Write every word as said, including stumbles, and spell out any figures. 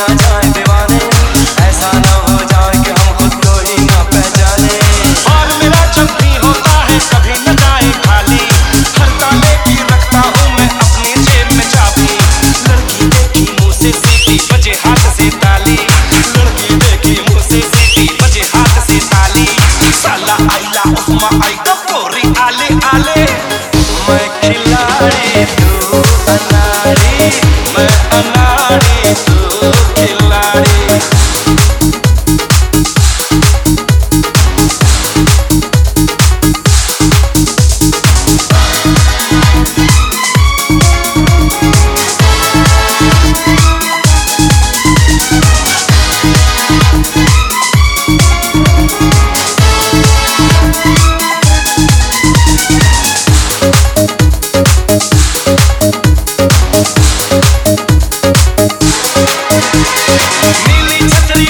ना जाए दीवाने, ऐसा ना हो जाए कि हम खुद को ही ना पहचाने। और मेरा जब भी होता है कभी न जाए खाली, हर ताले की रखता हूँ मैं अपनी जेब में चाबी। लड़की देखी मुँह से सीटी बजे हाथ से ताली, लड़की देखी मुँह से सीटी बजे हाथ से ताली। साला आइला उपमा आई कपोरी आले आले। मैं खिलाड़ी तू अनाड़ी, मैं अनाड़ी तू खिलाड़ी। नीली छतरी